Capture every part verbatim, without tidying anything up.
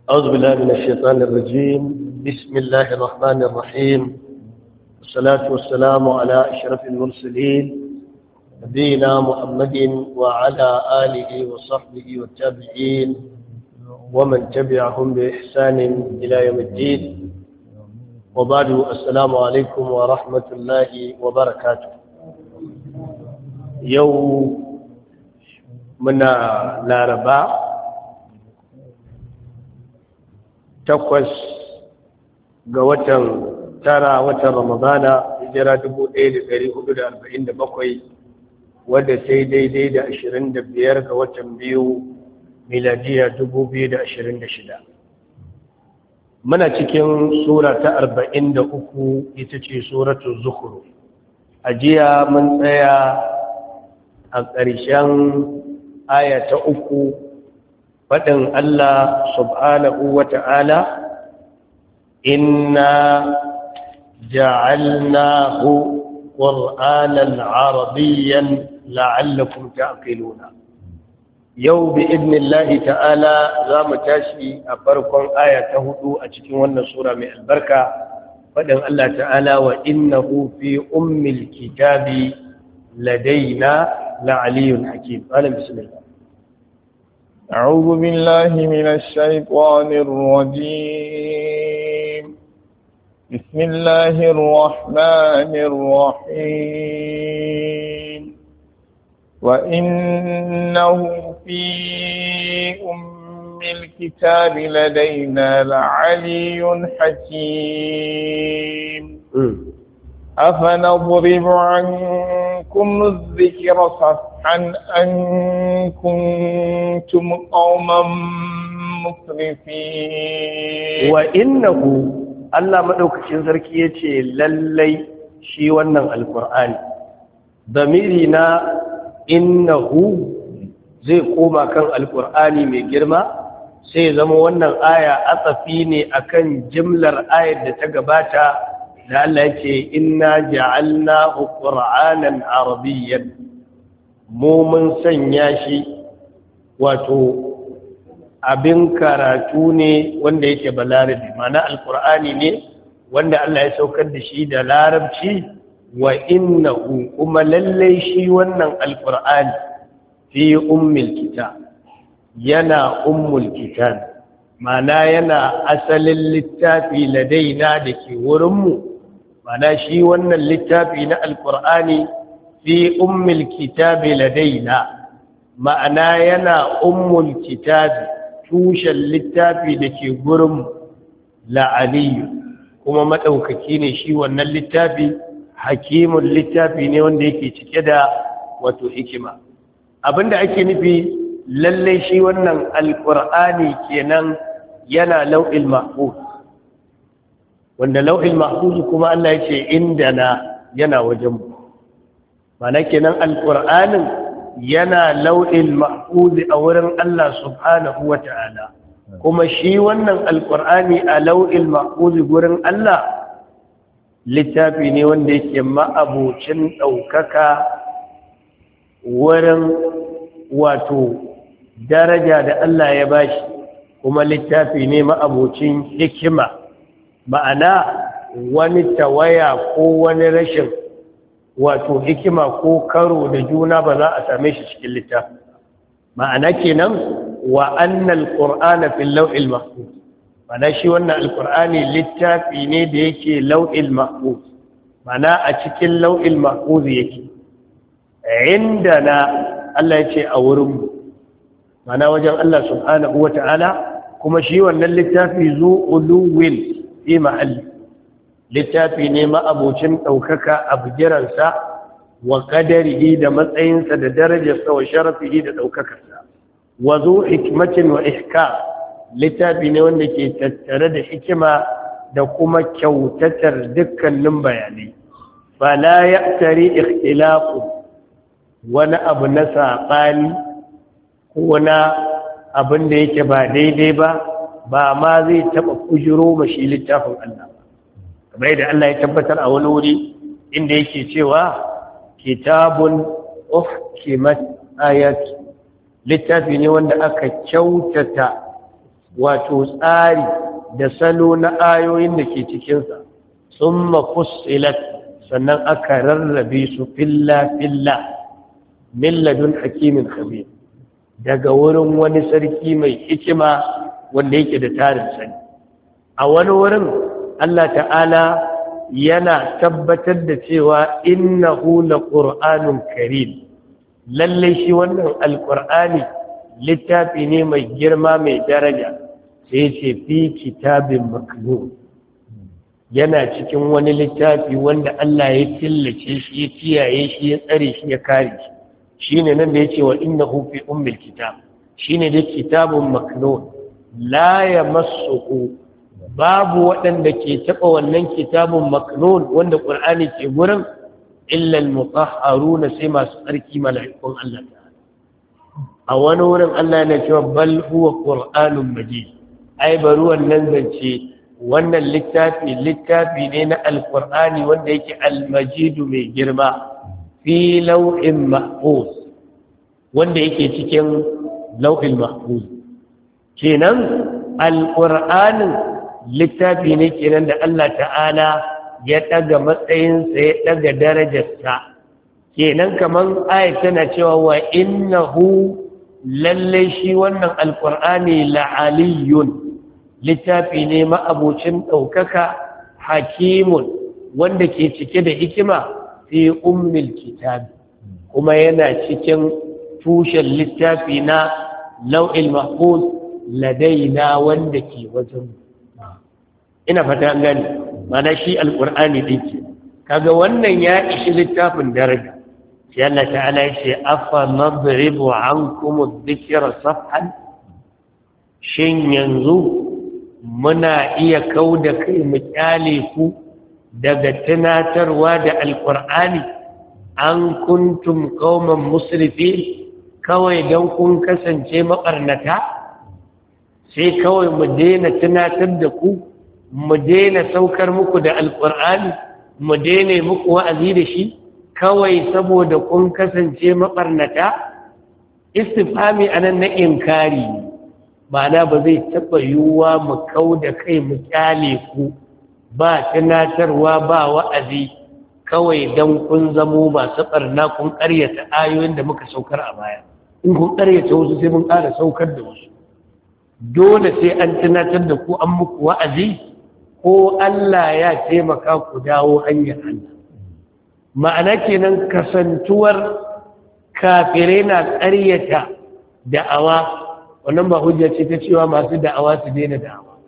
أعوذ بالله من الشيطان الرجيم. بسم الله الرحمن الرحيم، والصلاة والسلام على أشرف المرسلين نبينا محمد وعلى آله وصحبه والتابعين ومن تبعهم بإحسان إلى يوم الدين، وبعد السلام عليكم ورحمة الله وبركاته. يوم منا لاربا takwas ga watan tara watan ramadana hijira dubu ɗaya da ɗari hudu da arba'in da bakwai, wadda ta yi daidai da ashirin da biyar ga watan biyu miladiya dubu biyu da ashirin da shida. Muna cikin sura ta arba'in da uku, ita ce suratul zukhruf. A jiya mun tsaya a ƙarshen aya ta uku, faɗin Allah subhanahu wa ta'ala, inna ja'alnahu ƙur'anan arabiyyan la'allakum ta'qiluna. Yau bi idnillahi ta'ala za mu tashi a farkon aya ta hudu a cikin wannan sura mai albarka, faɗin Allah ta'ala wa innahu fi ummil kitabi ladaina la'aliyyun hakim. Alam bismillah. أعوذ بالله من الشيطان الرجيم. بسم الله الرحمن الرحيم. وإنه في أم الكتاب لدينا لعلي حكيم. أفنضرب عنكم الذكر صفحا أن كنتم قوما مسرفين. وإنه الله مدوكشين sarki yace lallai shi wannan alqur'ani damirina innahu zai koma kan alqur'ani mai girma, sai zama wannan aya atsafi ne akan jimlar ayar da ta gabata da Allah yake inna ja'alnahu qur'anan arabiyyan, mu mun sanya shi wato abin karatu ne wanda yake balarabi, ma'ana alqur'ani ne wanda Allah ya saukar da shi da larabci. Wa innahu kuma lallai shi wannan alqur'ani fi ummil kitab, yana ummul kitab, ma'ana yana asalin littafi ladaina da ke wurinmu. Mana shi wannan littafi na alkur'ani fi ummul kitabi ladaina, ma'ana yana ummul kitabi, tushen littafi da ke gurin la'aliyu, kuma maɗaukaki ne shi wannan littafi, hakimun littafi ne wanda yake cike da wato hikima. Abinda ake nufi lallai shi wannan alkur'ani kenan yana lau'il mahfuz, wanda lau'il mahfuz kuma Allah ya ce indana yana wajenmu. Mana kenan alƙur'anin yana lau'il mahfuz a wurin Allah subhanahu wa ta'ala, kuma shi wannan alƙur'ani a lau'il mahfuz gurin Allah littafi ne wanda yake ma'abocin ɗaukaka wurin wato daraja da Allah ya bashi, kuma littafi ne ma'abocin hikima, ma'ana wani tawaya ko wani rashin wato hikima ko karo da juna ba za a same shi cikin littafi. Ma'ana kenan wa annal qur'ana fil lawhil mahfuz, ma'ana shi wannan alqur'ani littafi ne da yake lawhil mahfuz, ma'ana a cikin lawhil mahfuz yake indana. Allah ya ce a wurin mu, ma'ana wajen Allah subhanahu wata'ala, kuma shi wannan littafi zu uluwil fi mahalli, littafi ne ma'abocin ɗaukaka a bigiransa wa ƙadarihi da matsayinsa da darajarsa wa sharafihi da ɗaukakarsa, wa zo hikmatin wa ihka, littafi ne wanda ke tattare da hikima da kuma kyautatar dukkanin bayanai. Fala ya tari ikhtilafu, wani abu na saɓani ko na abin da yake ba daidai ba, ba ma zai taɓa kujiro mashi littafin Allah. Kamar yadda Allah ya tabbatar a wani wuri inda yake cewa kitabun uhkimat ayat, littafi ne wanda aka kyautata wato tsari da salo na ayoyin da ke cikinsa summa fussilat sannan aka rarrabe su filla filla min ladun hakimin khabir daga wurin wani sarki mai hikima wanda yake da tarin sani a wani wurin Allah ta'ala yana tabbatar da cewa innahu laqur'anun karim lalle shi wannan alqur'ani littafi ne mai girma mai daraja sai ce fi kitabin maknun yana cikin wani littafi wanda Allah ya killace shi ya kiyaye shi ya tsare shi ya kare shi shine nan da yace wa innahu fi ummil kitab shine da kitabun maknun la yamassuhu babu waɗanda ke taɓa wannan kitabun maknun wanda ƙur'ani ke gurin illa al-mutahharuna sai masu tsarki mala'ikun Allah ta'ala a wani wurin Allah yana cewa bal huwa qur'anun majid ai bari wannan zance wannan littafi littafi ne na alqur'ani wanda yake al-majid mai girma fi lawhin mahfuz wanda yake cikin lawhil mahfuz kenan alqur'anin littafi ne kenan da Allah ta'ala ya daga matsayinsa ya daga darajarsa kenan kaman ayat tana cewa wa innahu lalle shi wannan alqur'ani la'aliyun littafi ne ma'abucin daukaka hakimun wanda ke cike da hikima fi ummil kitab kuma yana cikin tushen littafi na lawhil mahfuz ladaina wanda ke wajen ina fata an gani mana shi alqur'ani din ke kaga wannan ya ishi littafin daraja sai Allah ta'ala ya ce afa nadribu ankum adh-dhikra safhan shin yanzu muna iya kauda kai mu kyale ku daga tunatarwa da alqur'ani an kuntum qauman musrifin kawai dan kun kasance mabarnata sai kawai mu daina tunatar da ku mu daina saukar muku da alƙur'ani mu daina muku wa'azi da shi kawai saboda kun kasance maɓarnata istifhami anan na inkari ma'ana ba zai taɓa yiwuwa mu kau da kai mu kyale ku ba tunatarwa ba wa'azi kawai don kun zamo masu ɓarna kun ƙaryata ayoyin da muka saukar a baya in kun ƙaryata wasu sai mun ƙara saukar da wasu dole sai an tunatar da ku an muku wa'azi ko Allah ya taimaka ku dawo hanyar Allah ma'ana kenan kasantuwar kafirai na ƙaryata da'awa wannan ba hujja ce ta cewa masu da'awa su daina da'awa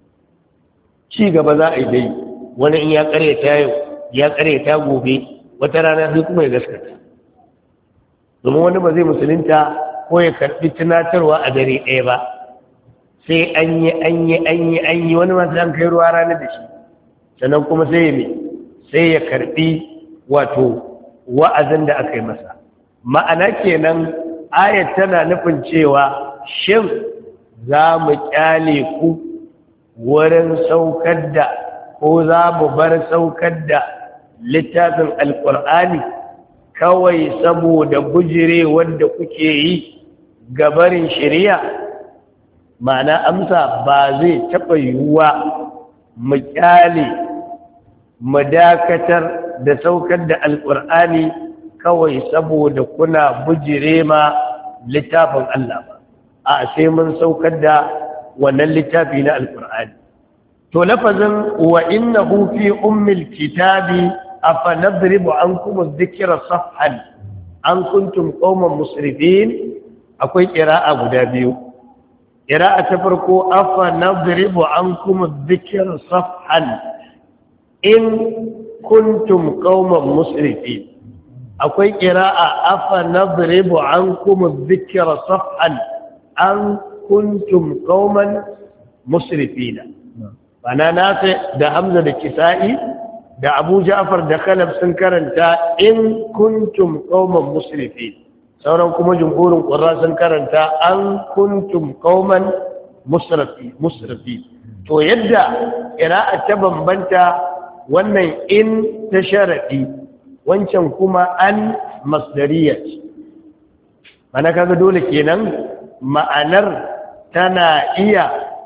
ci gaba za a yi dai wani in ya ƙaryata yau ya ƙaryata gobe wata rana sai kuma ya gaskata domin wani ba zai musulunta ko ya karɓi tunatarwa a dare ɗaya ba sai an yi an yi an yi an yi wani masu an kai ruwa rana da shi sannan kuma sai ya sai ya karɓi wato wa'azin da aka yi masa ma'ana kenan ayat tana nufin cewa shin za mu kyale ku wurin saukar da ko za mu bar saukar da littafin alkur'ani kawai saboda bujire wanda kuke yi gabarin shari'a ma'ana amsa ba zai taɓa yiwuwa mu kyale mu dakatar da saukar da alkur'ani kawai saboda kuna bujire ma littafin Allah ba a sai mun saukar da wannan littafi na alkur'ani to lafazin wa innahu fi ummil kitabi afa nadribu ankum adh-dhikra safhan an kuntum qauman musrifin akwai qira'a guda biyu qira'a ta farko afa nadribu ankum adh-dhikra safhan in kuntum qauman musrifin akwai qira'a afa nadribu ankum adh-dhikra safhan an kuntum qauman musrifina bana nafi da hamza da kisa'i da abu ja'far da khalaf sun karanta in kuntum qauman musrifin sauran kuma jumhurin qurra sun karanta an kuntum qauman musrifi musrifi to yadda qira'a ta bambanta wannan in ta sharadi wancan kuma an masdariya mana kaga dole kenan ma'anar tana iya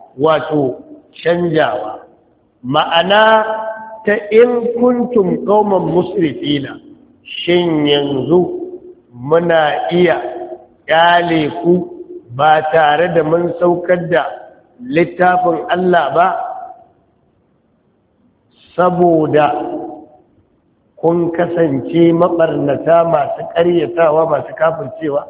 wato canjawa. Ma'ana ta in kuntum qauman musrifina, shin yanzu muna iya kyale ku ba tare da mun saukar da littafin Allah ba saboda kun kasance mabarnata masu ƙaryatawa masu kafircewa?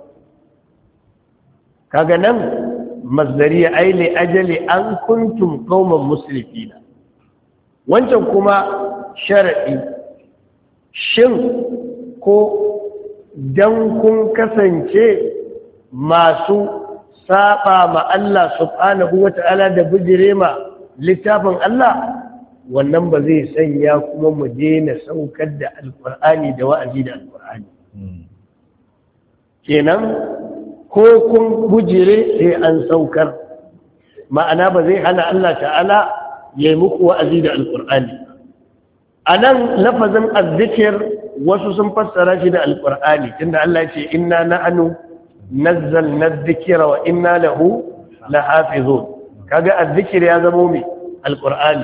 Kaga nan masdariya aile ajali an kuntum qauman musrifina. Wancan kuma shar'i, shin ko dan kun kasance masu saba ma Allah subhanahu wata'ala da bijire ma littafin Allah, wannan ba zai sanya kuma mu daina saukar da alkur'ani da wa'azi da alkur'ani. Kenan ko kun bujire sai an saukar, ma'ana ba zai hana Allah ta'ala ya yi muku wa'azi da alkur'ani. A nan lafazin azzikir wasu sun fassara shi da alkur'ani, tunda Allah ce inna na'anu nazzalna adh-dhikra wa inna lahu lahafizun. Kaga azzikir ya zama mai alkur'ani.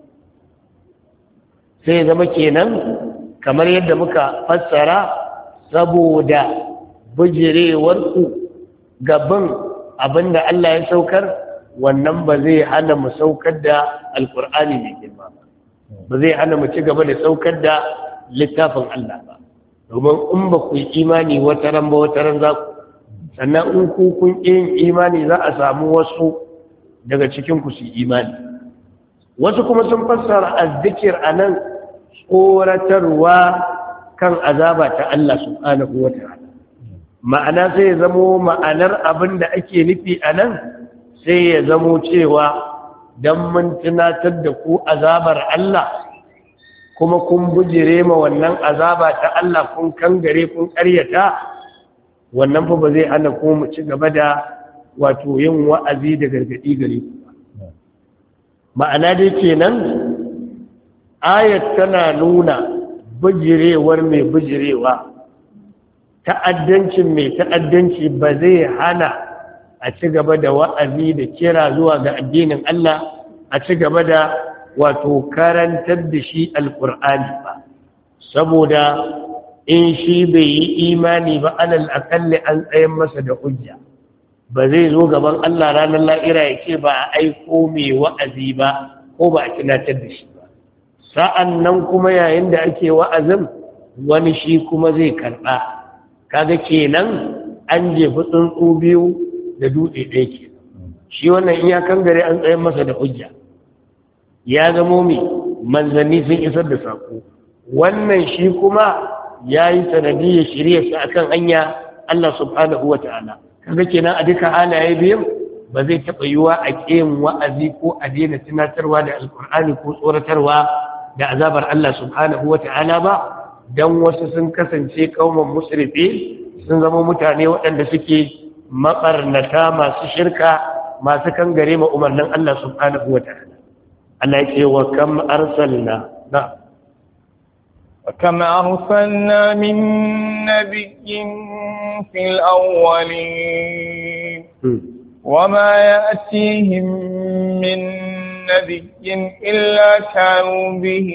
Sai zama kenan kamar yadda muka fassara, saboda bijirewarku gaban abinda Allah ya saukar, wannan ba zai hana mu saukar da alkur'ani mai girma ba, ba zai hana mu ci gaba da saukar da littafin Allah ba. Domin in ba ku yi imani wata ran ba wata ran za ku, sannan in ku kun yin imani za a samu wasu daga cikin ku su imani. Wasu kuma sun fassara azzikir anan tsoratarwa kan azaba ta Allah subhanahu wa ta'ala. Ma'ana sai ya zamo ma'anar abin da ake nufi anan sai ya zamo cewa don mun tunatar da ku azabar Allah kuma kun bujire ma wannan azaba ta Allah, kun kangare kun karyata, wannan fa ba zai hana ku mu ci gaba da wato yin wa'azi da gargadi gare ku. Ma'ana dai kenan ayat tana nuna bujirewar mai bujirewa, ta'addancin mai ta'addanci ba zai hana a ci gaba da wa'azi da kira zuwa ga addinin Allah, a ci gaba da wato karantar da shi alƙur'ani ba, saboda in shi bai yi imani ba alal akalli an tsayen masa da hujja. Ba zai zo gaban Allah ranar la'ira ya ce ba a aiko mai wa'azi ba ko ba a tunatar da shi ba. Sa'an nan kuma yayin da ake wa'azin wani shi kuma zai karɓa. Kaga kenan an jefi tsuntsu biyu da dutse ɗaya ke. Shi wannan in ya kangare an tsayen masa da hujja, ya zamo mai manzanni sun isar da saƙo. Wannan shi kuma ya yi sanadiyar shiryarsa a kan hanya Allah subhanahu wa ta'ala. Kaga kenan a duka halaye biyun ba zai taɓa yiwa a ƙin wa'azi ko a daina tunatarwa da alƙur'ani ko tsoratarwa da azabar Allah subhanahu wa ta'ala ba, don wasu sun kasance kauman musrifi, sun zama mutane waɗanda suke maɓarnata masu shirka, masu kangare ma umarnin Allah subhanahu wa ta'ala. Allah ya ce wa kam arsalna na وكم أرسلنا من نبي في الأولين وما يأتيهم من نبي إلا كانوا به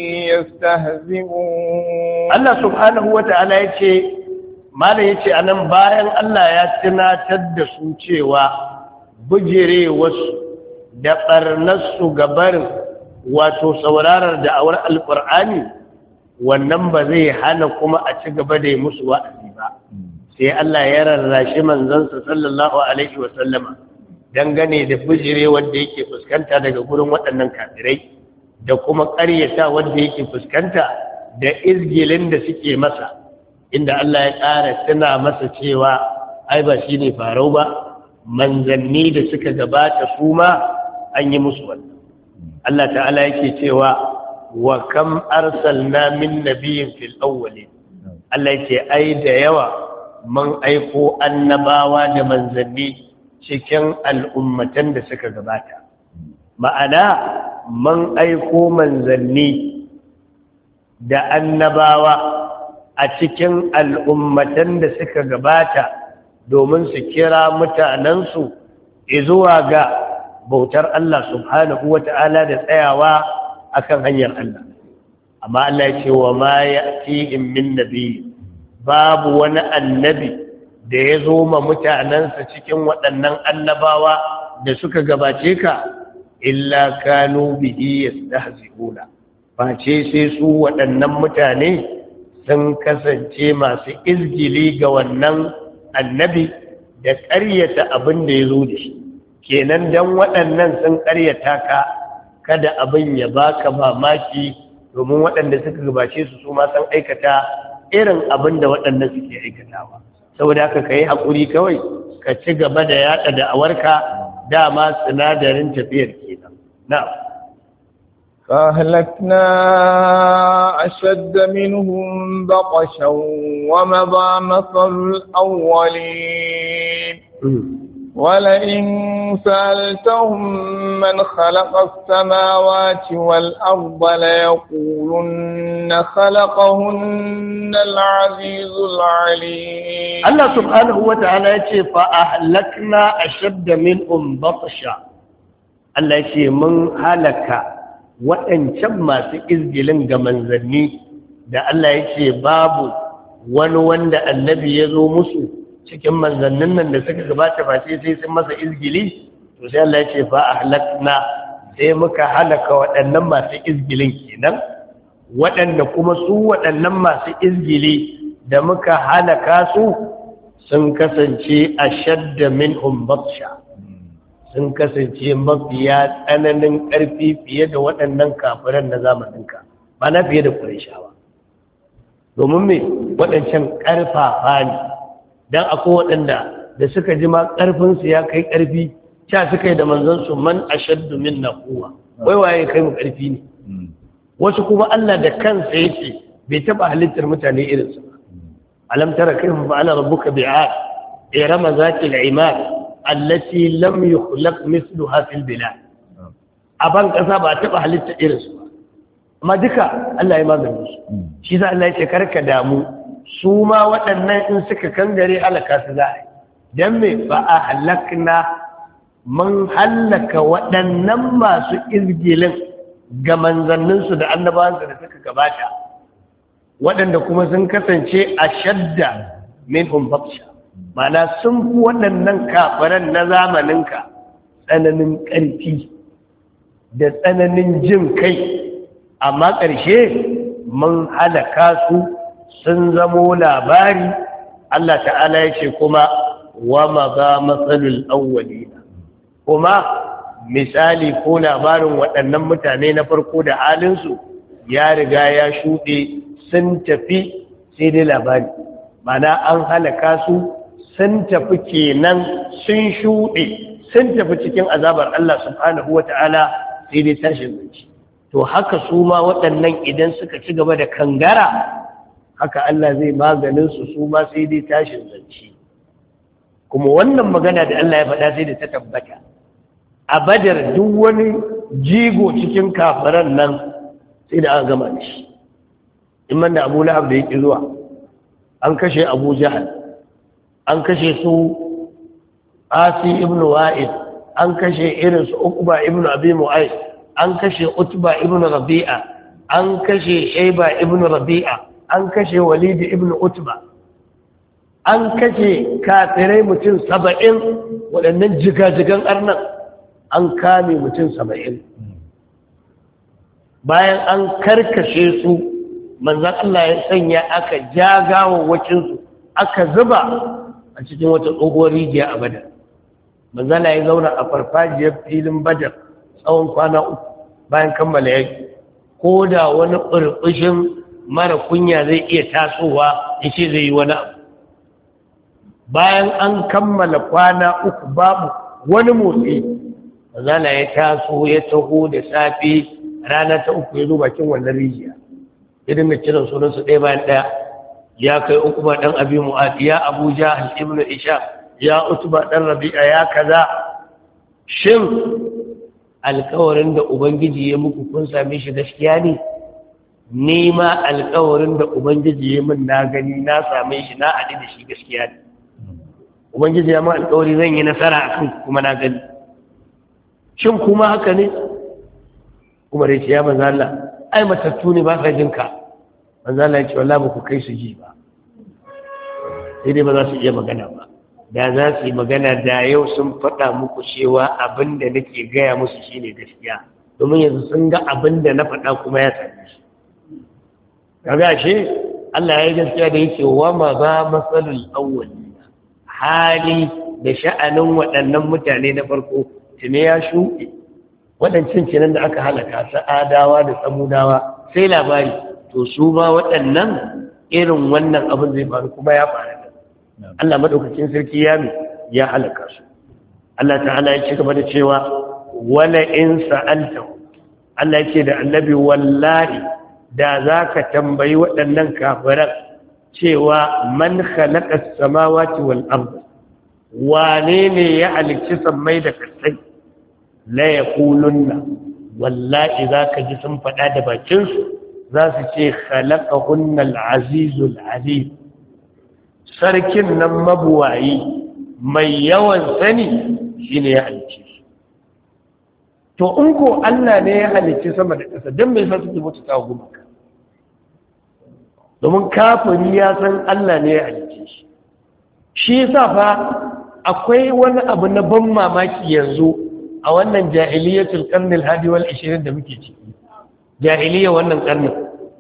يستهزئون. الله سبحانه وتعالى يقول ما لا يقول أنا باين الله يتنا تدسوا cewa bujire wasu da ɓarnarsu gabarin wato saurarar da'awar alƙur'ani, wannan ba zai hana kuma a ci gaba da yi musu wa'azi ba. Sai Allah ya rarrashi manzansa sallallahu alaihi wasallama dangane da bujire wanda yake fuskanta daga gurin waɗannan kafirai da kuma ƙaryata wanda yake fuskanta da izgilin da suke masa, inda Allah ya ƙara tuna masa cewa ai ba shi ne farau ba, manzanni da suka gabata su ma an yi musu wannan. Allah ta'ala yake cewa wa kam arsalna min nabiyyin fil awwalin. Allah yake ai da yawa mun aiko annabawa da manzanni cikin al'ummatan da suka gabata. Ma'ana mun aiko manzanni da annabawa a cikin al'ummatan da suka gabata domin su kira mutanensu zuwa ga bautar Allah subhanahu wata'ala da tsayawa akan hanyar Allah. Amma Allah ya ce wa ma ya'tihim min nabiy, babu wani annabi da ya zo ma mutanensa cikin waɗannan annabawa da suka gabace ka illa kanu bihi yastahzi'una, face sai su waɗannan mutane sun kasance masu izgili ga wannan annabi da ƙaryata abin da ya zo da shi. Kenan dan waɗannan sun ƙaryata ka, kada abin ya baka mamaki, domin waɗanda suka gabace su su ma sun aikata irin abin da waɗannan suke aikatawa. Saboda haka ka yi haƙuri kawai ka ci gaba da yaɗa da'awarka, dama sinadarin tafiyar kenan. Na'am. فأهلكنا أشد منهم بطشا ومضى مثل الأولين ولئن سألتهم من خلق السماوات والأرض ليقولن خلقهن العزيز العليم. الله سبحانه وتعالى يقول فأهلكنا أشد منهم بطشا. الله يقول من هلك waɗancan masu izgilin ga manzanni da Allah ya ce babu wani wanda annabi ya zo musu cikin manzannin nan da suka gabata ba sai sai sun masa izgili, to sai Allah ya ce fa ahlakna, sai muka halaka waɗannan masu izgilin kenan. Waɗanda kuma su waɗannan masu izgili da muka halaka su sun kasance ashadda minhum batsha, sun kasance mafiya tsananin ƙarfi fiye da waɗannan kafiran na zamaninka, ba na fiye da ƙurayshawa. Domin me waɗancan ƙarfafa ne, don akwai waɗanda da suka ji ma ƙarfinsu ya kai ƙarfi, sha suka yi da manzansu man ashaddu minna quwwa, wai waye kai mu ƙarfi ne. Wasu kuma Allah da kansa yake bai taɓa halittar mutane irinsu ba. Alam tara kayfa fa'ala rabbuka bi'ad irama zatil imad allati lam yukhlaq mithluha fil bilad. Aban kasa ba taba halitta irin su amma duka Allah ya magana su. Shi za Allah ya ce karka damu, su ma waɗannan in suka kangare halaka su za a yi. Dan me ba a halakna, mun halaka waɗannan masu izgilin ga manzanninsu da annabawansu da suka gabata, waɗanda kuma sun kasance a shadda minhum batsha, mana sun fi waɗannan kafaran na zamaninka tsananin ƙarfi da tsananin jin kai, amma ƙarshe mun halaka su sun zamo labari. Allah ta'ala ya ce kuma wa maza matsalul awwalina, kuma misali ko labarin waɗannan mutane na farko da halinsu ya riga ya shuɗe, sun tafi sai dai labari, mana an halaka su sun tafi kenan, sun shuɗe, sun tafi cikin azabar Allah subhanahu wa ta'ala sai dai tashin zanci. To haka su ma waɗannan idan suka ci gaba da kangara, haka Allah zai maganin su su ma sai dai tashin zanci. Kuma wannan magana da Allah ya faɗa sai da ta tabbata. A Badar duk wani jigo cikin kafiran nan sai da aka gama da shi. In da Abu Lahab da yake zuwa, an kashe Abu Jahal, an kashe su Asi ibn Wa'id, an kashe irin su Uqba ibn Abi Mu'ayth, an kashe Utba ibn Rabi'a, an kashe Shayba ibn Rabi'a, an kashe Walid ibn Utba, an kashe kafirai mutum saba'in, waɗannan jigajigan arnan an kame mutum saba'in. Bayan an karkashe su, manzan Allah ya sanya aka jagawa wacinsu, aka zuba a cikin wata tsohuwar rijiya a Badar. Manzala ya zauna a farfajiyar filin Badar tsawon kwana uku bayan kammala yaki. Ko da wani ɓurɓushin mara kunya zai iya tasowa ya ce zai yi wani abu. Bayan an kammala kwana uku babu wani motsi, manzala ya taso ya taho da safe rana ta uku ya zo bakin wannan rijiya. Ya dinga kiran sunansu ɗaya bayan ɗaya. Ya kai Uqba ɗan Abi Mu'ayth, ya Abu Jahl ibn Ishaq, ya Utba ɗan Rabi'a, ya kaza. Shin alƙawarin da Ubangiji ya muku kun same shi gaskiya ne? Ni ma alƙawarin da Ubangiji ya min na gani na same shi na haɗu da shi gaskiya ne. Ubangiji ya min alƙawari zan yi nasara akan kuma na gani. shin kuma haka ne Umar ya ce ya manzo Allah ai matattu ne ba sa jinka manzo Allah ya ce wallahi ba ku kai su ji ba sai dai ba za su iya magana ba da za su yi magana da yau sun faɗa muku cewa abin da nake gaya musu shine gaskiya domin yanzu sun ga abin da na faɗa kuma ya same shi kaga shi Allah ya yi gaskiya da yake wa ma ba masalul awwalin hali da sha'anin waɗannan mutane na farko tune ya shuɗe waɗancan kenan da aka halaka sa'adawa da samudawa sai labari to su ba waɗannan irin wannan abin zai faru kuma ya faru Allah madaukakin sarki ya mi ya halaka su Allah ta'ala ya ce gaba da cewa wala in sa'alta Allah ya ce da annabi wallahi da zaka tambayi waɗannan kafiran cewa man khalaqa as-samawati wal ard wane ne ya halicci sammai da kasai la yaqulunna wallahi zaka ji sun faɗa da bakin su za su ce khalaqahunna al-azizul alim sarkin nan mabuwayi mai yawan sani shine ya halicce shi to in ko Allah ne ya halicce sama da ƙasa dan me yasa suke mutu ta gumaka domin kafiri ya san Allah ne ya halicce shi shi yasa fa akwai wani abu na ban mamaki yanzu a wannan jahiliyatul qarn al-hadi wal ishirin da muke ciki jahiliya wannan karnin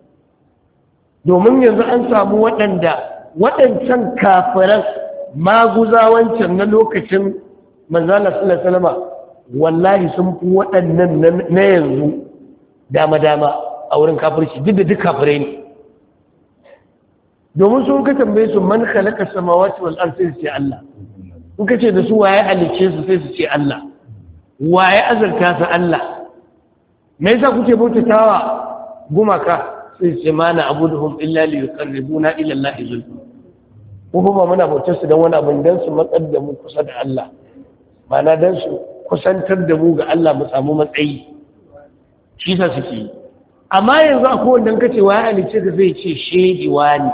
domin yanzu an samu waɗanda waɗancan kafiran maguzawancan na lokacin manzala sallallahu alaihi wasallam wallahi sun fi waɗannan na yanzu dama-dama a wurin kafirci duk da duk kafirai ne domin sun ka tambaye su man khalaqa samawati wal ardi sai su ce Allah in ka ce da su waye halicce su sai su ce Allah waye azurta su Allah me yasa kuke bautatawa gumaka sai ce mana abuduhum illa li yuqarribuna ila Allah zulfa ko ba muna bautar su dan wani abin dan su matsar da mu kusa da Allah mana dan su kusantar da mu ga Allah mu samu matsayi shi sa suke amma yanzu akwai wanda kace waye halicce ka zai ce shehi wani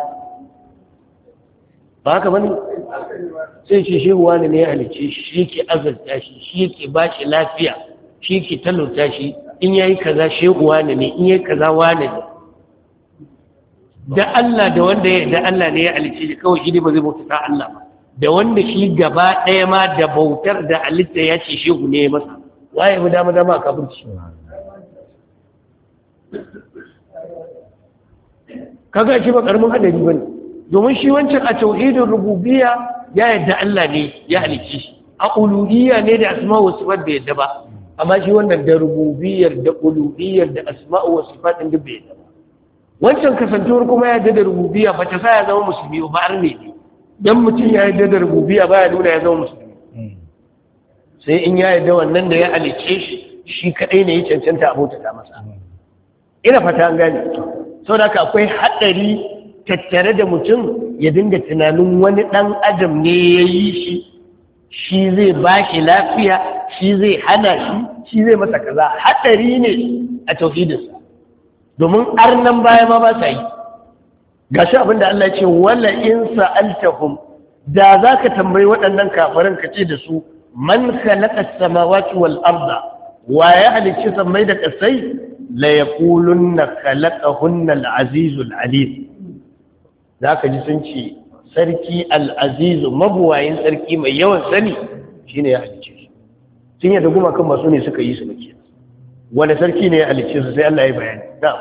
ba haka bane sai ce shehi wani ne ya halicce shi yake azurta shi shi yake ba shi lafiya shi yake talauta shi in yayi kaza shehi wani ne in yayi kaza wani ne da Allah da wanda ya da Allah ne ya halicce shi kawai shi ba zai bauta ta Allah ba da wanda shi gaba ɗaya ma da bautar da halitta ya ce shehu ne ya masa waye mu dama dama a kafirci kaga shi ba karamin hadari bane domin shi wancan a tauhidin rububiyya ya yadda Allah ne ya halicce shi a uluhiyya ne da asma'u wa sifat bai yadda ba amma shi wannan da rububiyyar da uluhiyyar da asma'u wa sifat din bai yadda ba wancan kasantuwar kuma ya da rububiyya ba ta sa ya zama musulmi ba har ne dan mutum ya yarda da rububiyya ba ya nuna ya zama musulmi sai in ya yarda wannan da ya halice shi shi kadai ne ya cancanta abota ta masa ina fata an gane saboda haka akwai hadari tattare da mutum ya dinga tunanin wani dan adam ne ya yi shi shi zai ba shi lafiya shi zai hana shi shi zai masa kaza hadari ne a tauhidinsa domin arnan baya ma ba sa yi gashi abinda Allah ya ce wala in sa'altahum da zaka tambayi waɗannan kafiran ka ce da su man khalaqa as-samawati wal arda wa ya halicci sammai da kasai la yaqulunna khalaqahunna al-aziz al-alim zaka ji sun ce sarki al-aziz mabuwayin sarki mai yawan sani shine ya halicce shi sun yadda gumakan masu ne suka yi su muke wanda sarki ne ya halicce su sai Allah ya bayani na'am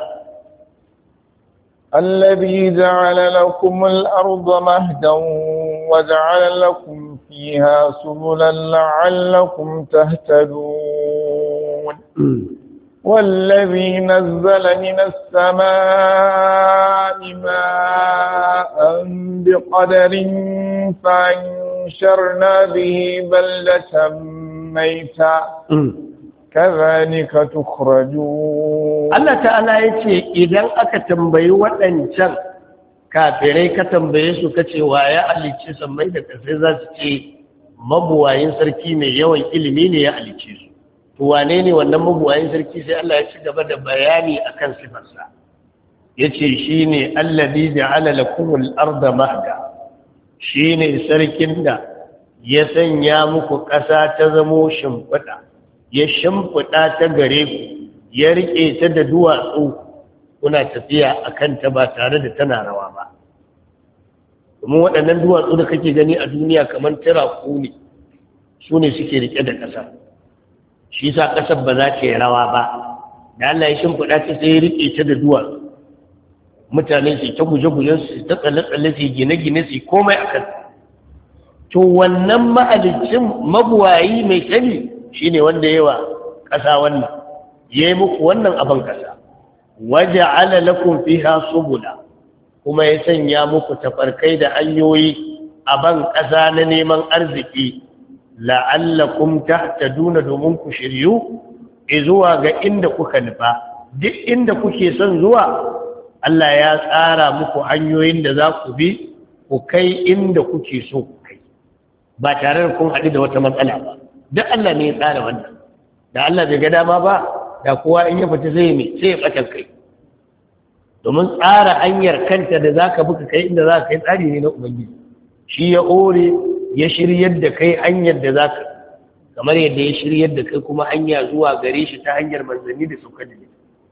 الذي جعل لكم الأرض مهدا وجعل لكم فيها سبلا لعلكم تهتدون والذي نزل من السماء ماء بقدر فانشرنا به بلدة ميتا كذلك تخرجون Allah ta'ala yace idan aka tambayi waɗancan kafirai ka tambaye su kace wa ya halicce sammai da kasai za su ce mabuwayin sarki mai yawan ilimi ne ya halicce su to wane ne wannan mabuwayin sarki sai Allah ya ci gaba da bayani akan sifarsa yace shine allazi ja'ala lakumul arda mahda shine sarkin da ya sanya muku ƙasa ta zamo shimfiɗa ya shimfiɗa ta gare ku ya riƙe ta da duwatsu kuna tafiya a kanta ba tare da tana rawa ba. Domin waɗannan duwatsu da kake gani a duniya kamar tiraku ne, su ne suke riƙe da ƙasa, shi sa ƙasar ba za ta yi rawa ba. Da Allah ya shimfiɗa ta sai ya riƙe ta da duwatsu, mutane su ta guje-gujen su ta tsalle-tsalle su gine-gine su komai a kan. To wannan ma'alicin mabuwayi mai sani shi ne wanda yawa ƙasa wannan, ya yi muku wannan abin ƙasa. Waje ala lakum fiha subula, kuma ya sanya muku tafarkai da hanyoyi a ban ƙasa na neman arziki, la'allakum tahtaduna domin ku shiryu zuwa ga inda kuka nufa. Duk inda kuke son zuwa Allah ya tsara muku hanyoyin da za ku bi ku kai inda kuke so ku kai ba tare da kun haɗu da wata matsala ba. Duk Allah ne ya tsara wannan. Da Allah bai ga dama ba da kowa in ya fita zai mai sai ya ɓatan kai. Domin tsara hanyar kanta da za ka buka kai inda za ka kai tsari ne na Ubangiji. Shi ya ore ya shiryar da kai hanyar da za ka, kamar yadda ya shiryar da kai kuma hanya zuwa gare shi ta hanyar manzanni da suka da ne.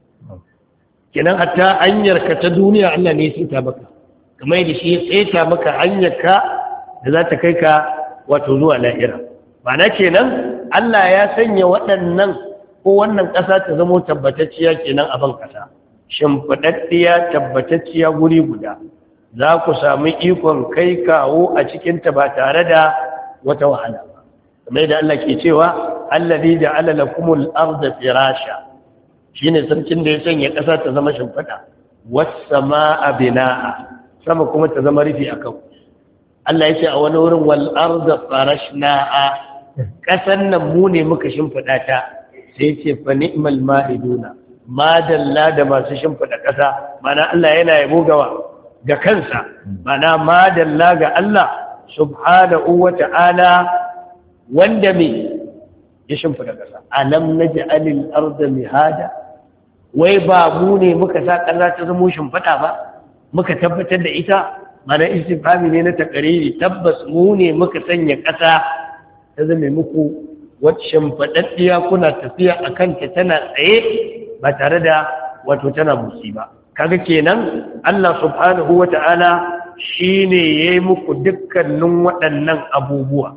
Kenan hatta hanyar ka ta duniya Allah ne ya sita maka, kamar yadda shi ya tsaita maka hanyar ka da za ta kai ka wato zuwa lahira. Ma'ana kenan Allah ya sanya waɗannan ko wannan ƙasa ta zama tabbatacciya kenan a ban ƙasa, shimfiɗaɗɗiya tabbatacciya guri guda. Za ku sami ikon kai kawo a cikinta ba tare da wata wahala ba. Kamar yadda Allah ke cewa allazi ja'ala lakumul arda firasha, shine sarkin da ya sanya ƙasa ta zama shimfiɗa, was samaa binaa, sama kuma ta zama rufi akan. Allah ya ce a wani wurin wal arda farashnaa, ƙasan nan mu ne muka shimfiɗa ta, sai ce fa ni'mal ma'iduna, ma dalla da masu shimfiɗa ƙasa. Mana Allah yana yabo gawa ga kansa, mana ma dalla ga Allah subhanahu wa ta'ala wanda me ya shimfiɗa ƙasa. Alam naj'alil arda mihada, wai ba mu ne muka sa ƙasa ta zama shimfiɗa ba, muka tabbatar da ita. Mana istifhami ne na takariri, tabbas mu ne muka sanya ƙasa ta zama muku wacce shimfiɗaɗɗiya kuna tafiya a kanta tana tsaye ba tare da wato tana musi ba. Kaga kenan Allah subhanahu wa ta'ala shi ne ya yi muku dukkanin waɗannan abubuwa,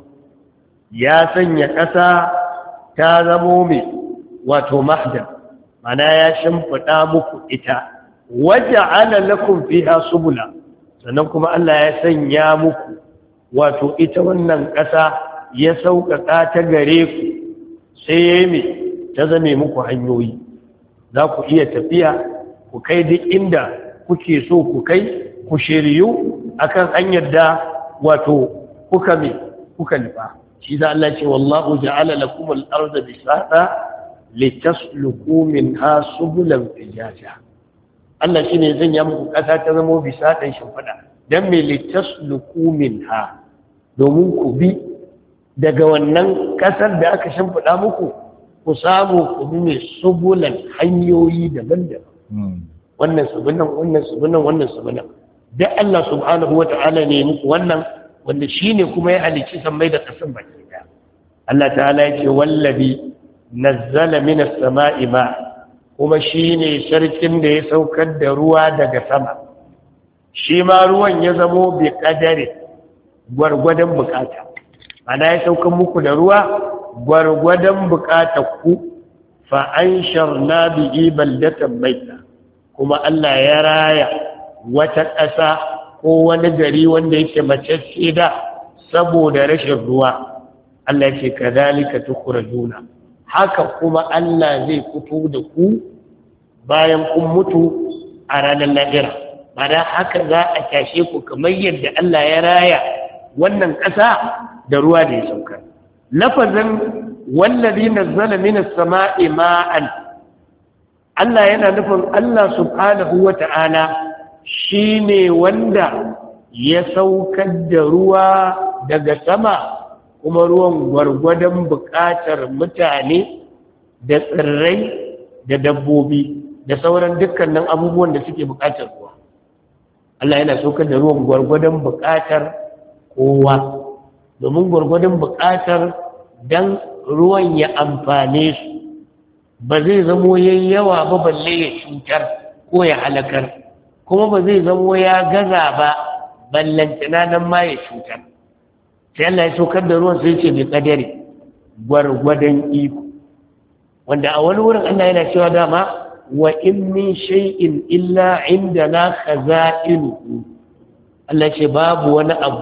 ya sanya ƙasa ta zamo mai wato mahdan, mana ya shimfiɗa muku ita, waje ala lakum fiha subula, sannan kuma Allah ya sanya muku wato ita wannan ƙasa ya sauƙaƙa ta gare ku, sai ya yi mai ta zame muku hanyoyi. Za ku iya tafiya ku kai duk inda kuke so ku kai, ku shiryu akan hanyar da wato kuka me kuka nufa. Shi za Allah ce wallahu ja'ala lakum al-ardha bisata litasluku minha subulan fijaja. Allah shine zan ya muku kasa ta zama bisatan shimfida, dan me litasluku minha, domin ku bi daga wannan kasar da aka shimfida muku, ku samu ku bi mai subulan hanyoyi daban-daban. Wannan subunan wannan subunan wannan subunan da Allah subhanahu wata'ala ne muku wannan, wanda shine kuma ya halicci sammai da kasan baki daya. Allah ta'ala yake wallabi nazzala minas sama'i ma, kuma shine sarkin da ya saukar da ruwa daga sama. Shi ma ruwan ya zamo bi kadari, gwargwadon bukata. Ana ya saukar muku da ruwa gwargwadon bukatar ku, fa ansharna bihi baldatan maita, kuma Allah ya raya wata ƙasa ko wani gari wanda yake macece da saboda rashin ruwa. Allah ce kadhalika tukhrajuna, haka kuma Allah zai fito da ku bayan kun mutu a ranar lahira. Mana haka za a tashe ku kamar yadda Allah ya raya wannan ƙasa da ruwa da ya sauka. Lafazin wallazi nazzala minas sama'i ma'an, Allah yana nufin Allah subhanahu wa ta'ala shi ne wanda ya saukar da ruwa daga sama, kuma ruwan gwargwadon buƙatar mutane da tsirrai da dabbobi da sauran dukkanin abubuwan da suke buƙatar ruwa. Allah yana saukar da ruwan gwargwadon buƙatar kowa, domin gwargwadon buƙatar dan ruwan ya amfane su ba zai zamo yayi yawa ba balle ya cutar ko ya halakar kuma ba zai zamo ya gaza ba ballantana nan ma ya cutar sai Allah ya saukar da ruwan sai ce bi kadari gwargwadon iko wanda a wani wurin Allah yana cewa dama wa in min shay'in illa indana khaza'inuhu Allah ce babu wani abu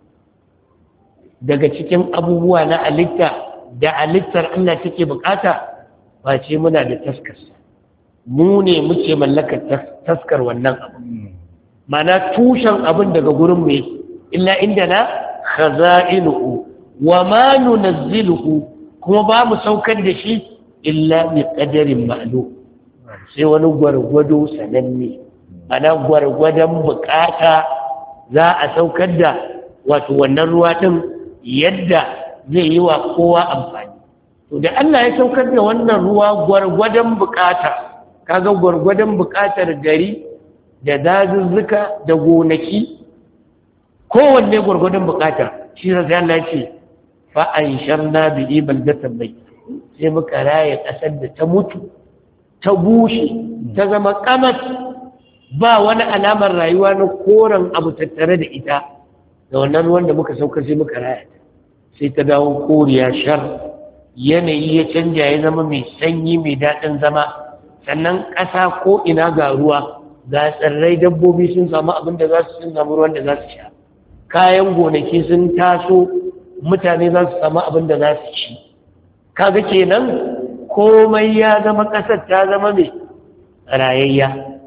daga cikin abubuwa na alitta da alittar Allah take bukata ba ce muna da taskar mu ne muke mallakar taskar wannan abu mana tushen abin daga gurin mu illa indana khaza'inuhu wa ma nunazziluhu kuma ba mu saukar da shi illa bi qadarin ma'lum sai wani gwargwado sananne ana gwargwadon bukata za a saukar da wato wannan ruwa din yadda zai yi wa kowa amfani to da Allah ya saukar da wannan ruwa gwargwadon bukata kaga gwargwadon bukatar gari da dazuzzuka da gonaki kowanne gwargwadon bukata shi sai Allah ya ce fa ansharna bi ibaldatan bai sai muka raye kasar da ta mutu ta bushe ta zama kamat ba wani alamar rayuwa na koren abu tattare da ita da wannan ruwan da muka saukar sai muka raya sai ta dawo koriya shar yanayi ya canja ya zama mai sanyi mai daɗin zama sannan ƙasa ko ina ga ruwa ga tsirrai dabbobi sun samu abin da za su sun samu ruwan da za su sha kayan gonaki sun taso mutane za su samu abin da za su ci kaga kenan komai ya zama ƙasar ta zama mai rayayya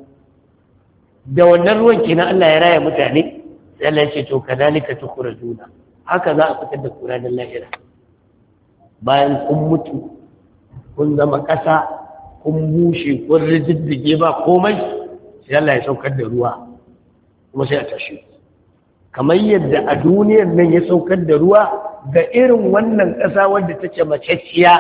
da wannan ruwan kenan Allah ya raya mutane sai Allah ya ce to kadalika tukhrajuna haka za a fitar da ku ranar lahira bayan kun mutu kun zama ƙasa kun bushe kun rijiddige ba komai sai Allah ya saukar da ruwa kuma sai a tashi kamar yadda a duniyar nan ya saukar da ruwa ga irin wannan ƙasa wadda take maceciya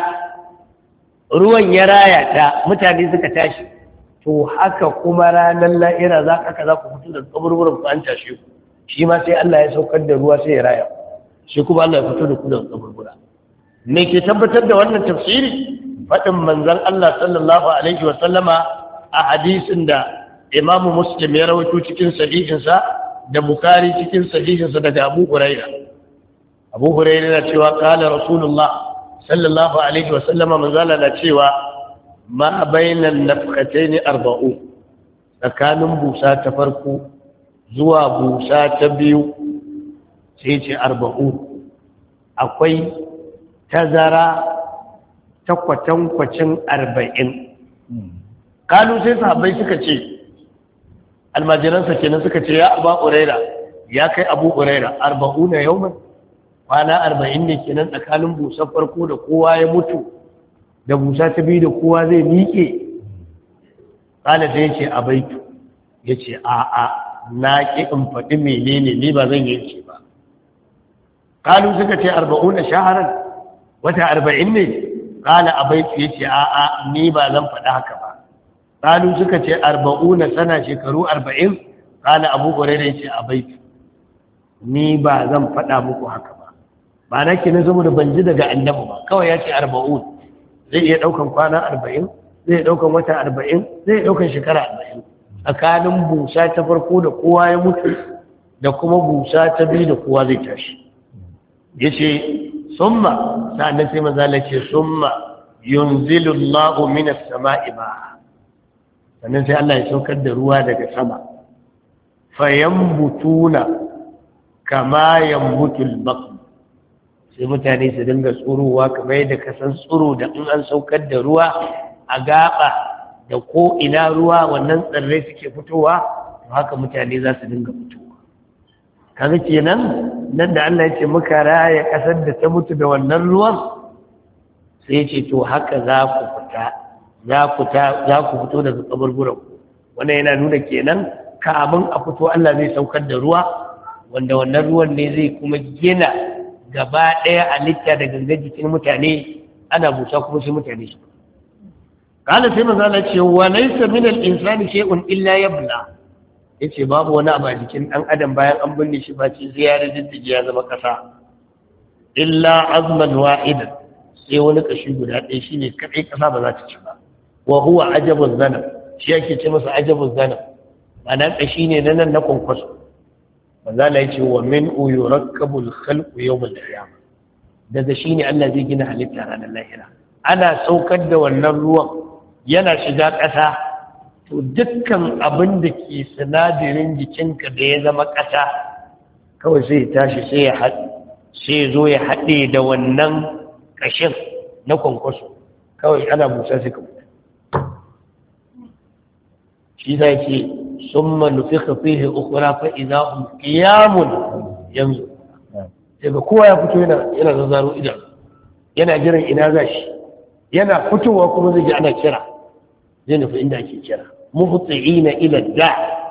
ruwan ya raya ta mutane suka tashi to haka kuma ranar la'ira za ka za ku fito da kaburburan ku an tashi ku shi ma sai Allah ya saukar da ruwa sai ya raya shi kuma Allah ya fito da ku da kaburbura me ke tabbatar da wannan tafsiri faɗin manzon Allah sallallahu alaihi wa sallama a hadisin da Imam Muslim ya rawaito cikin sahihinsa da Bukhari cikin sahihinsa daga Abu Hurairah Abu Hurairah yana cewa qala Rasulullah sallallahu alaihi wa sallama manzala na cewa ma bainan nafqatayn arba'u tsakanin busa ta farko zuwa busa ta biyu sai ce arba'u akwai tazara ta kwatankwacin arba'in kalu sai sahabbai suka ce almajiransa kenan suka ce ya abu uraira ya kai abu uraira arba'u na yau kwana arba'in ne kenan tsakanin busar farko da kowa ya mutu da busa ta biyu da kowa zai miƙe ƙala sai ya ce a baitu ya ce a'a na ƙi in faɗi menene ni ba zan yanke ba ƙalu suka ce arba'u na shaharar wata arba'in ne ƙala a baitu ya ce a'a ni ba zan faɗi haka ba ƙalu suka ce arba'u na sana shekaru arba'in ƙala abu ƙwarai ya ce a baitu ni ba zan faɗa muku haka ba ba na ke na zama da ban ji daga annabi ba kawai ya ce arba'un zai iya ɗaukan kwana arba'in zai iya ɗaukan wata arba'in zai iya ɗaukan shekara arba'in tsakanin busa ta farko da kowa ya mutu da kuma busa ta biyu da kowa zai tashi ya ce summa sa'annan sai mazala ce summa yunzilu Allahu minas sama'i ba sannan sai Allah ya saukar da ruwa daga sama fayambutuna kama yambutul baql sai mutane su dinga tsurowa kamar yadda ka san tsuro da in an saukar da ruwa a gaba da ko ina ruwa wannan tsirrai suke fitowa to haka mutane za su dinga fitowa kaga kenan nan da Allah ya ce muka raya kasar da ta mutu da wannan ruwan sai ya ce to haka za ku fita za ku ta za ku fito daga kaburburan ku wannan yana nuna kenan kamun a fito Allah zai saukar da ruwa wanda wannan ruwan ne zai kuma gina gaba ɗaya halitta da gangan jikin mutane ana busa kuma sai mutane su kala sai manzo Allah ce wa laysa min al-insani shay'un illa yabla yace babu wani abu a jikin dan adam bayan an binne shi ba ce ziyarar diddige ya zama kasa illa azman wahidan sai wani kashi guda ɗaya shine kadai kasa ba za ta ci ba wa huwa ajabun zanab shi yake ce masa ajabun zanab ma'ana kashi ne na nan na kwankwaso manzo Allah yace wa min yurakkabul khalqu yawm al-qiyamah daga shine Allah zai gina halitta ranar lahira ana saukar da wannan ruwan yana shiga ƙasa to dukkan abin da ke sinadarin jikinka da ya zama ƙasa kawai sai ya tashi sai ya haɗe sai ya zo ya haɗe da wannan ƙashin na kwankwaso kawai ana busa sai ka mutu shi za ce sun manufi fihe ukura fa'iza hun ƙiyamun yanzu daga kowa ya fito yana zazzaro idan yana jiran ina za shi yana fitowa kuma zai ji ana kira zai nufi inda ake kira muhtsi'ina ila da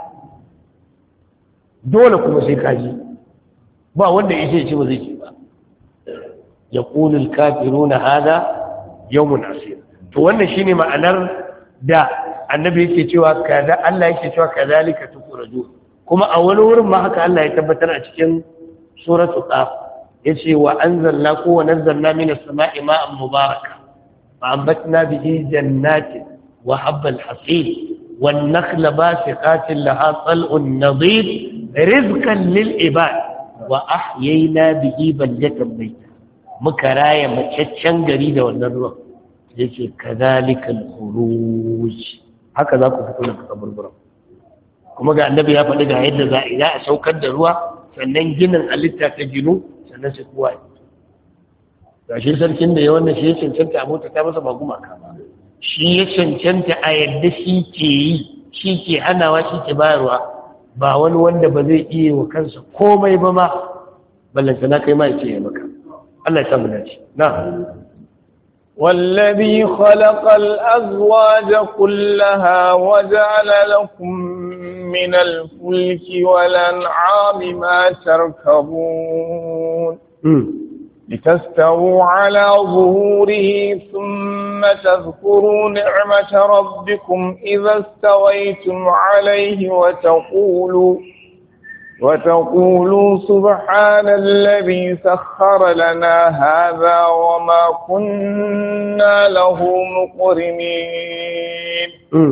dole kuma sai kaji ba wanda ya ce ba zai ce ba yaqulu al-kafiruna hada yawmun asir to wannan shine ma'anar da annabi yake cewa kaza Allah yake cewa kazalika tukuraju kuma a wani wurin ma haka Allah ya tabbatar a cikin suratul qaf yace wa anzalna ku wa nazzalna minas sama'i ma'an mubaraka fa anbatna bihi jannatin wa habbal hasid wan nakhla basiqatin laha tal'un nadid rizqan lil ibad wa ahyayna bihi baldatan mayta muka raya macaccen gari da wannan ruwan yake kazalikal khuruj haka za ku fito daga kaburburan kuma ga annabi ya faɗi ga yadda za a saukar da ruwa sannan ginin halitta ta ginu sannan sai kowa ga shi sarkin da ya wannan shi ya cancanta a mota ta masa ba gumaka ba shi ya cancanta a yadda shi ke yi shi ke hanawa shi ke bayarwa ba wani wanda ba zai iya wa kansa komai ba ma ballanta na kai ma ya ce ya maka Allah ya samu dace na'am والذي خلق الأزواج كلها وجعل لكم من الفلك والأنعام ما تركبون لتستووا على ظهوره ثم تذكروا نعمة ربكم إذا استويتم عليه وتقولوا وتقولوا سبحان الذي سخر لنا هذا وما كنا له مقرنين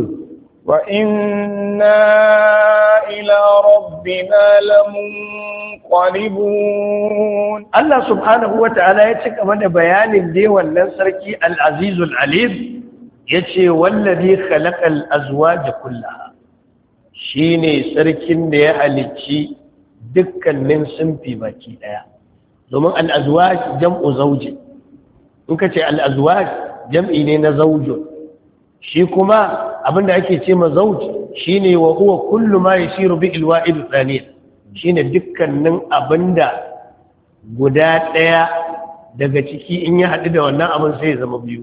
وإنا إلى ربنا لمنقلبون الله سبحانه وتعالى يتك من بيان دي والنسركي العزيز العليم يتي والذي خلق الأزواج كلها shine sarkin da ya halicci dukkanin sunfi baki daya domin al-azwaj jam'u zawji in kace al-azwaj jam'i ne na zawjun shi kuma abinda ake ce ma zawj shine wa huwa kullu ma yasiru bi al-wa'id al-thani shine dukkanin abinda guda daya daga ciki in ya hadu da wannan abin sai ya zama biyu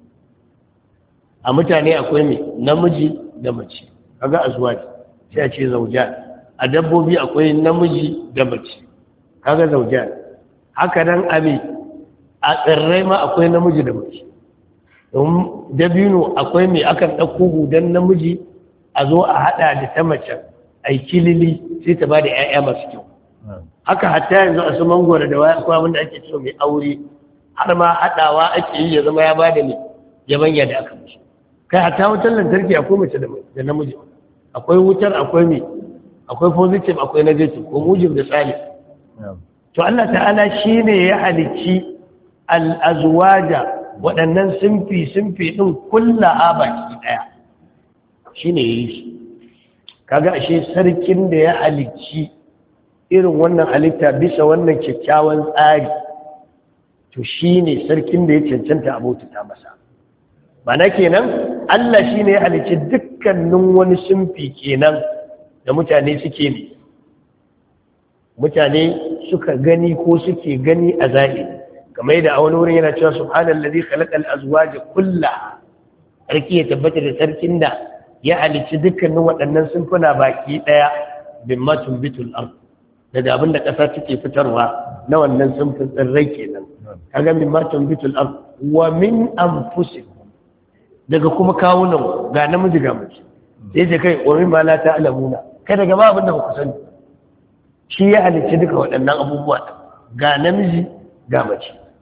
a mutane akwai me namiji da mace kaga azwaj sai a ce zaujan a dabbobi akwai namiji da mace kaga zaujan haka nan abi a tsirrai ma akwai namiji da mace don dabino akwai mai akan ɗauko hudan namiji a zo a haɗa da ta mace a yi kilili sai ta ba da 'ya'ya masu kyau haka hatta yanzu a su mangoro da waya akwai abinda ake cewa mai aure har ma haɗawa ake yi ya zama ya ba da mai yabanya da aka musu kai hatta wutar lantarki akwai mace da namiji akwai wutar akwai me akwai positive akwai negative ko mujib da salih to Allah ta'ala shine ya halicci al-azwaja waɗannan sunfi sunfi din kullaha baki daya shine yayi shi kaga ashe sarkin da ya halicci irin wannan halitta bisa wannan kyakkyawan tsari to shine sarkin da ya cancanta abota ta masa bana kenan Allah shine ya halicci dukkanin wani sunfi kenan da mutane suke ne mutane suka gani ko suke gani a zahiri kamar yadda a wani wurin yana cewa subhanallazi khalaqal azwaja kullaha sarki ya tabbata da sarkin da ya halicci dukkanin waɗannan sunfuna baki daya bimma tumbitul ard daga abin da ƙasa take fitarwa na wannan sunfin tsirrai kenan kaga bimma tumbitul ard wa min anfusikum daga kuma kawunan ga namiji ga mace sai ce kai wani ma la ta'lamuna kai daga ba abin da ku sani shi ya halicci duka waɗannan abubuwa ga namiji ga mace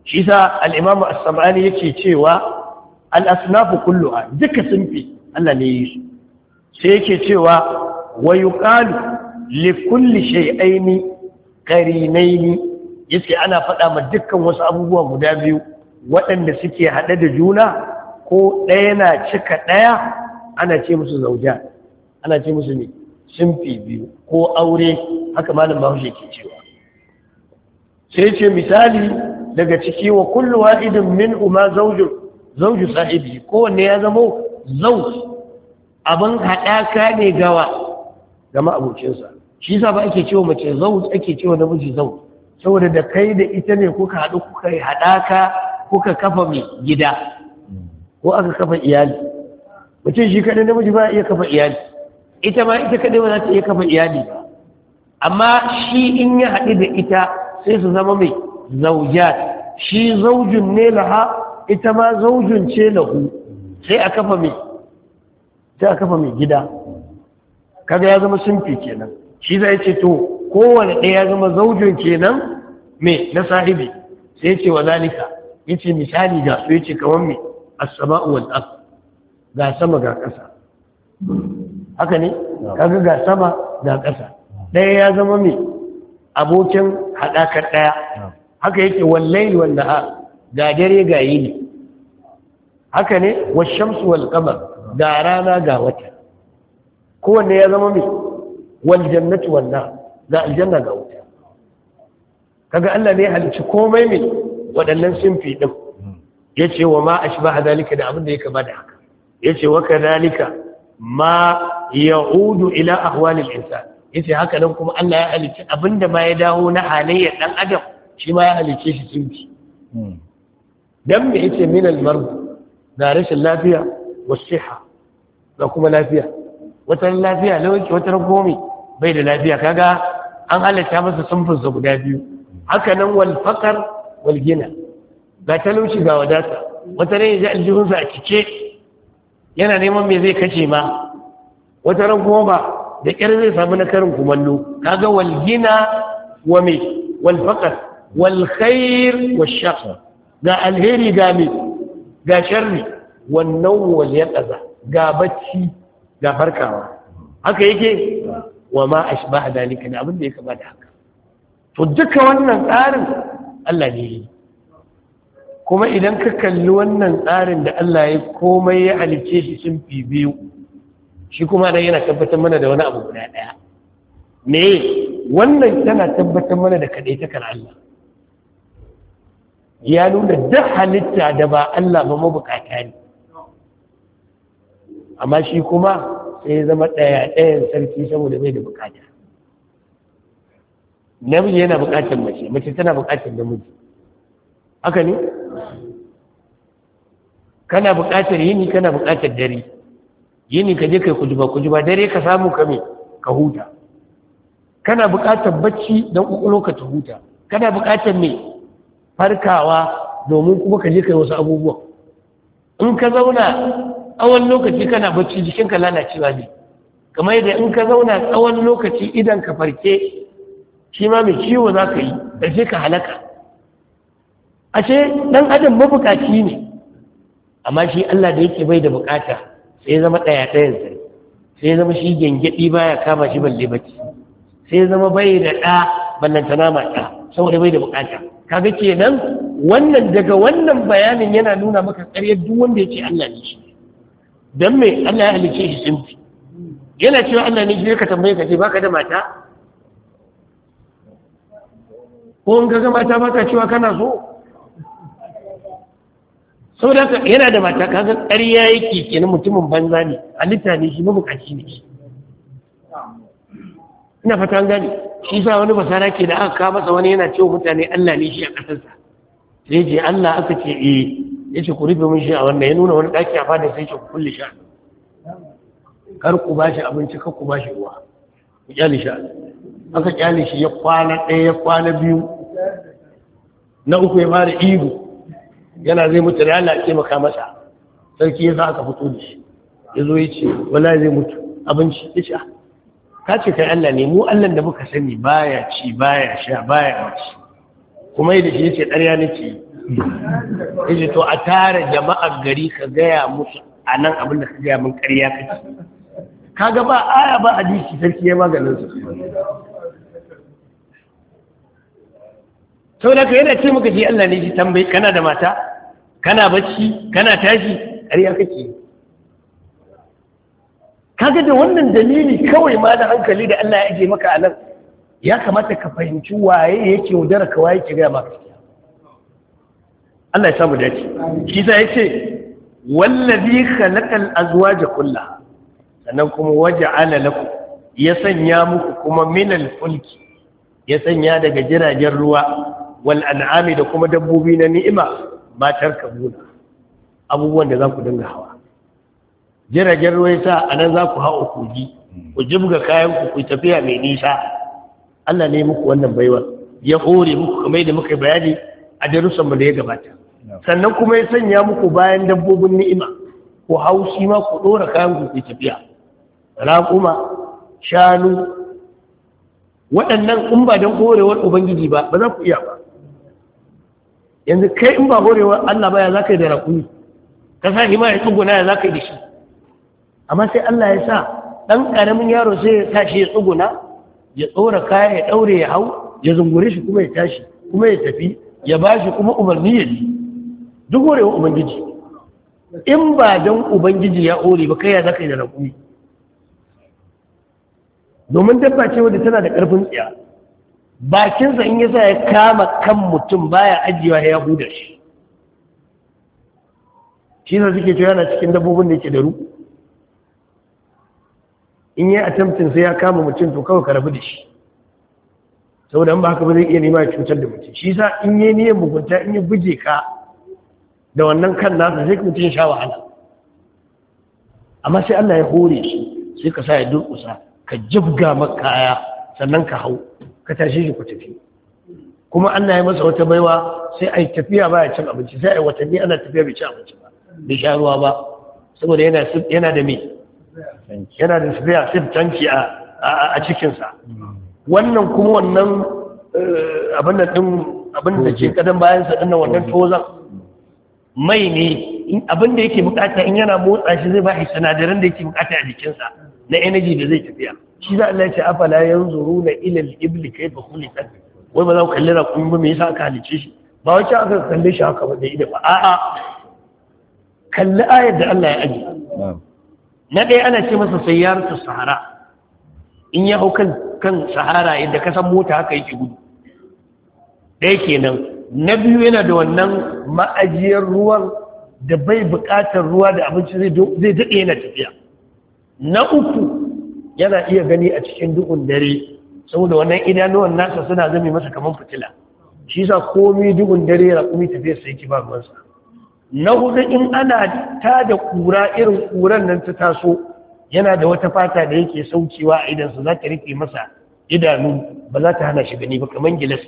shi sa al-imamu as-sam'ani yake cewa al-asnafu kulluha duka sunfi Allah ne yi su sai yake cewa wa yuqalu li kulli shay'aini qarinaini yace ana faɗa ma dukkan wasu abubuwa guda biyu waɗanda suke haɗe da juna ko ɗaya na cika ɗaya ana ce musu zauja ana ce musu ne sunfi biyu ko aure haka malam Bahaushe ke cewa sai ce misali daga ciki wa kullu wahidin min uma zawju zawju sahibi kowanne ya zama zawj abin haɗaka ne gawa ga ma'abocinsa shi yasa ba ake cewa mace zawj ake cewa namiji zawj saboda da kai da ita ne kuka haɗu kuka yi haɗaka kuka kafa mai gida ko aka kafa iyali mutum shi kaɗai namiji ba iya kafa iyali ita ma ita kaɗai ba za ta iya kafa iyali ba amma shi in ya haɗu da ita sai su zama mai zaujat shi zaujun ne laha ita ma zaujun ce lahu sai a kafa mai sai a kafa mai gida kaga ya zama sunfi kenan shi zai ce to kowane ɗaya ya zama zaujun kenan mai na sahibi sai ce wa zalika yace misali ga su yace kamar mai as-sama'u wal ard ga sama ga ƙasa haka ne kaga ga sama ga ƙasa ɗaya ya zama mai abokin haɗakar ɗaya haka yake wallahi wal nahar ga dare ga yini haka ne wash-shamsu wal qamar ga rana ga wata kowanne ya zama mai wal jannatu wan nar ga aljanna ga wuta kaga Allah ne ya halicci komai mai waɗannan sinfi din yace wa ma ashbaha dalika da abin da yake ba da haka yace wa kadalika ma ya'udu ila ahwalil insan yace haka nan kuma Allah ya halicci abinda ma ya dawo na halayyar dan adam shi ma ya halicce shi sinfi dan me yace min al marad da rashin lafiya was-siha da kuma lafiya wata lafiya lauki wata gomi bai da lafiya kaga an halatta masa sunfinsa guda biyu haka nan wal faqar wal gina ga talauci ga wadata wata ne ya aljihunsa a cike yana neman me zai kace ma wata ran kuma ba da kyar zai samu na karin kumallo kaga wal gina wa me wal faqar wal khair wash shar ga alheri ga me ga sharri wannan wal yaqaza ga bacci ga farkawa haka yake wa ma ashbaha dalika da abin da ya kama da haka to duka wannan tsarin Allah ne yi kuma idan ka kalli wannan tsarin da Allah ya komai ya halice shi sun fi biyu shi kuma nan yana tabbatar mana da wani abu guda daya me wannan tana tabbatar mana da kadaitakar Allah ya nuna duk halitta da ba Allah ba mabukata ne amma shi kuma sai ya zama ɗaya ɗayan sarki saboda bai da bukata namiji yana bukatar mace mace tana bukatar namiji haka ne kana bukatar yini kana bukatar dare yini ka je kai kujuba kujuba dare ka samu ka me ka huta kana bukatar bacci don kokolo ka ta huta kana bukatar me farkawa domin kuma ka je kai wasu abubuwa in ka zauna tsawon lokaci kana bacci jikinka lalacewa ne kamar yadda in ka zauna tsawon lokaci idan ka farke shi ma mai ciwo za ka yi ƙarshe ka halaka ashe ɗan adam mabukaci ne amma shi Allah da yake bai da bukata sai ya zama ɗaya ɗayan sai sai ya zama shi gyangyaɗi baya kama shi balle bacci sai ya zama bai da ɗa ballantana mata saboda bai da bukata kaga kenan wannan daga wannan bayanin yana nuna maka ƙaryar duk wanda yake Allah ne shi don me Allah ya halice shi simfi yana cewa Allah ne shi ka tambaye ka ce baka da mata ko in ka ga mata baka cewa kana so saboda haka yana da mata kaga ƙarya yake kenan mutumin banza ne halitta ne shi mabukaci ne shi ina fata an gane shi sa wani basara ke da aka kawo masa wani yana cewa mutane Allah ne shi a ƙasarsa sai je Allah aka ce eh ya ce ku rufe mun shi a wannan ya nuna wani ɗaki a fada sai ce ku kulle shi kar ku ba shi abinci kar ku ba shi ruwa ku kyale shi aka kyale shi ya kwana ɗaya ya kwana biyu na uku ya fara ihu yana zai mutu da Allah ke maka masa sarki ya sa aka fito da shi ya zo ya ce wala zai mutu abinci ya ce ka ce kai Allah ne mu Allah da muka sani baya ci baya sha baya mace kuma yi da shi yace ƙarya nake yace to a tare jama'ar gari ka gaya musu anan abin da ka gaya min ƙarya kake kaga ba aya ba hadisi sarki ya maganin su sau da ka yana ce maka ji Allah ne shi tambayi kana da mata kana bacci kana tashi ƙarya kake kaga da wannan dalili kawai ma da hankali da Allah ya aje maka a nan ya kamata ka fahimci waye yake yaudara ka waye ke gaya maka Allah ya samu dace shi sa yace wallazi khalaqal azwaja kullaha sannan kuma waja'ala lakum ya sanya muku kuma minal fulki ya sanya daga jiragen ruwa wal an'ami da kuma dabbobi na ni'ima matar kabuna abubuwan da za ku dinga hawa jiragen ruwa yasa anan za ku hawa kogi ku jibga kayan ku ku tafiya mai nisa Allah ne muku wannan baiwa ya hore muku kamar da muka bayani a darussan mu da ya gabata sannan kuma ya sanya muku bayan dabbobin ni'ima ku haushi ma ku dora kayan ku ku tafiya raƙuma shanu waɗannan in ba don horewar ubangiji ba ba za ku iya ba yanzu kai in ba horewar Allah ba ya za ka yi da raƙumi ka sa hima ya tsuguna ya za ka yi da shi amma sai Allah ya sa ɗan ƙaramin yaro sai ya tashi ya tsuguna ya tsora kaya ya ɗaure ya hau ya zungure shi kuma ya tashi kuma ya tafi ya ba shi kuma umarni ya ji duk horewar ubangiji in ba don ubangiji ya hore ba kai ya za ka yi da raƙumi domin dabba ce wadda tana da ƙarfin tsiya bakinsa in yasa ya kama kan mutum baya ajiyewa ya huda shi shi ne suke cewa yana cikin dabbobin da yake da ruku in yi attempting sai ya kama mutum to kawai ka rabu da shi saboda ba haka ba zai iya nema ya cutar da mutum shi sa in yi niyyar mugunta in yi buje ka da wannan kan nasa sai mutum ya sha wahala amma sai Allah ya hore shi sai ka sa ya durƙusa ka jibga makaya sannan ka hau ka tashi shi ku tafi kuma Allah ya masa wata baiwa sai ai tafiya ba ya cin abinci sai ai watanni ana tafiya bai ci abinci ba bai sha ruwa ba saboda yana yana da me yana da tafiya siftanci a a cikin sa wannan kuma wannan abin da din abin da ke kadan bayan sa dinnan wannan tozan mai ne abin da yake bukata in yana motsa shi zai ba shi sinadaran da yake bukata a jikinsa na energy da zai tafiya shi za Allah ya ce afala yanzuruna ila al-ibli kayfa khuliqat wai ba za ku kalli rakun ba me yasa aka halice shi ba wace aka kalle shi haka ba da ido ba a'a kalli ayar da Allah ya aje na dai ana ce masa sayyaratu sahara in ya hau kan kan sahara inda ka san mota haka yake gudu dai kenan na biyu yana da wannan ma'ajiyar ruwan da bai buƙatar ruwa da abinci zai zai dade yana tafiya na uku yana iya gani a cikin duhun dare saboda wannan idanuwan nasa suna zame masa kamar fitila shi sa komai duhun dare ya kuma tafiya sai ki ba ruwansa na hudu in ana ta da kura irin kuran nan ta taso yana da wata fata da yake saukewa a idansa za ta rike masa idanu ba za ta hana shi gani ba kamar gilas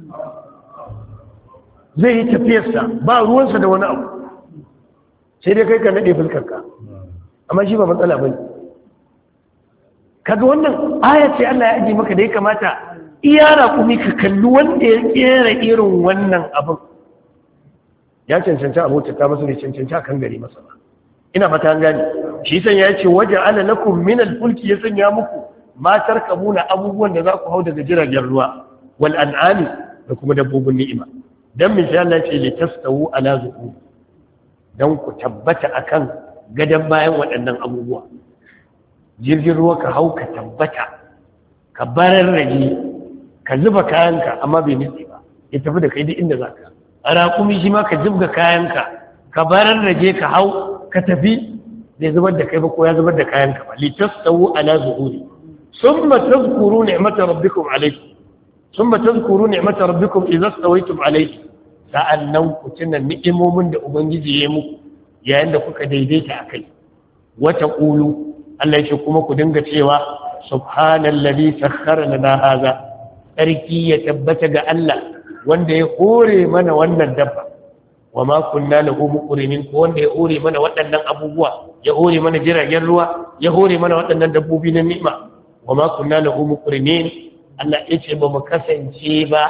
zai yi tafiyarsa ba ruwansa da wani abu sai dai kai ka naɗe fuskarka amma shi ba matsala ba ne kaga wannan aya ce Allah ya aji maka da ya kamata iyara kuma ka kalli wanda ya kera irin wannan abin ya cancanta abota ta masa ne cancanta kan gari masa ba ina fata an gani shi san ya ce waje ala lakum min al-fulki ya sanya muku matar kabuna abubuwan da za ku hau daga jiragen ruwa wal an'ami da kuma dabbobin ni'ima dan misali Allah ce li tastawu ala zuhur dan ku tabbata akan gadan bayan waɗannan abubuwa jirgin ruwa ka hau ka tabbata ka barar rage ka zuba kayanka amma bai nitse ba ya tafi da kai duk inda za ka a raƙumi shi ma ka zubga kayanka ka barar rage ka hau ka tafi zai zubar da kai ba ko ya zubar da kayanka ba litastawu ala zuhuri summa tazkuru ni'mata rabbikum alaykum summa tazkuru ni'mata rabbikum idza stawaytum alayhi sa'annan ku tuna ni'imomin da ubangiji ya yi muku yayin da kuka daidaita akai wata qulu Allah yake kuma ku dinga cewa subhanallazi sakhkhara lana hadha sarki ya tabbata ga Allah wanda ya hore mana wannan dabba wama kunna lahu muqrinin ko wanda ya hore mana waɗannan abubuwa ya hore mana jiragen ruwa ya hore mana waɗannan dabbobi na ni'ima wama kunna lahu muqrinin Allah yace ba mu kasance ba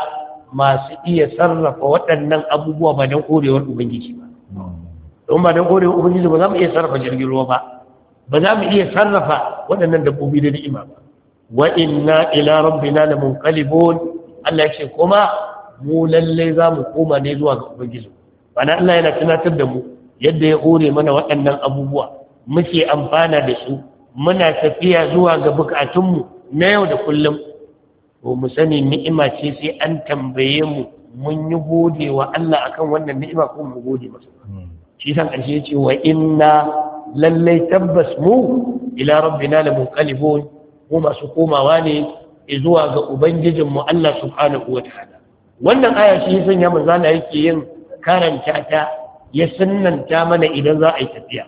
masu iya sarrafa waɗannan abubuwa ba don korewar ubangiji ba don ba don korewar ubangiji ba za mu iya sarrafa jirgin ruwa ba ba za mu iya sarrafa waɗannan dabbobi da ni'ima ba wa inna ila rabbina lamunqalibun Allah ya ce kuma mu lalle za mu koma ne zuwa ga ubangiji bana Allah yana tunatar da mu yadda ya hore mana waɗannan abubuwa muke amfana da su muna tafiya zuwa ga bukatunmu na yau da kullum to mu sani ni'ima ce sai an tambaye mu mun yi gode wa Allah akan wannan ni'ima ko mu gode masa shi san ƙarshe ya ce wa inna lallai tabbas mu ila rabbina lamunqalibun mu masu komawa ne zuwa ga ubangijinmu Allah subhanahu wataala wannan aya shi yasan ya manzo Allah yake yin karanta ta ya sunnanta mana idan za a yi tafiya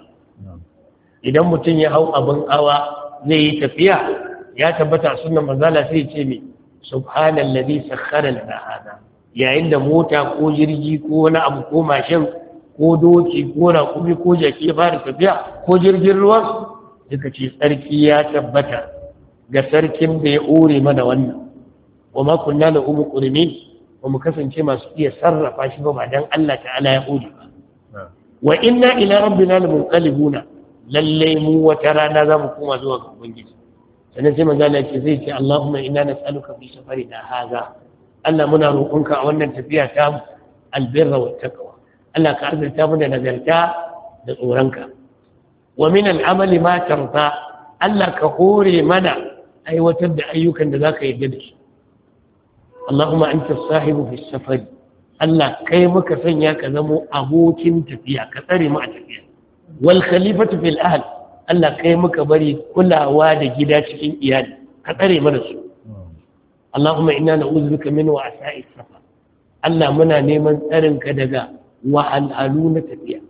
idan mutum ya hau abin awa zai yi tafiya ya tabbata sunnan manzo Allah sai ya ce mi subhanallazi sakhkhara lana hada yayin da mota ko jirgi ko wani abu ko mashin ko doki ko raƙumi ko jaki ya fara tafiya ko jirgin ruwa duka ce tsarki ya tabbata ga sarkin da ya ore mana wannan wa ma kunna la umu qurimi ba mu kasance masu iya sarrafa shi ba ba dan Allah ta'ala ya ore ba wa inna ila rabbina lamunqalibuna lalle mu wata rana za mu koma zuwa ga ubangiji sannan sai manzo Allah ce zai ce Allahumma inna nas'aluka fi safarina hadha Allah muna roƙonka a wannan tafiya ta albirra wa taqwa Allah ka azurta mu da nagarta da tsoronka wa min al'amali ma tarda Allah ka hore mana aiwatar da ayyukan da zaka yarda da shi Allahumma anta as-sahibu fi safari Allah kai muka sanya ka zamo abokin tafiya ka tsare mu a tafiya wal khalifatu fil ahl Allah kai muka bari kulawa da gida cikin iyali ka tsare mana su Allahumma inna na'udhu bika min wa'sa'i safar Allah muna neman tsarin ka daga wahalhalu na tafiya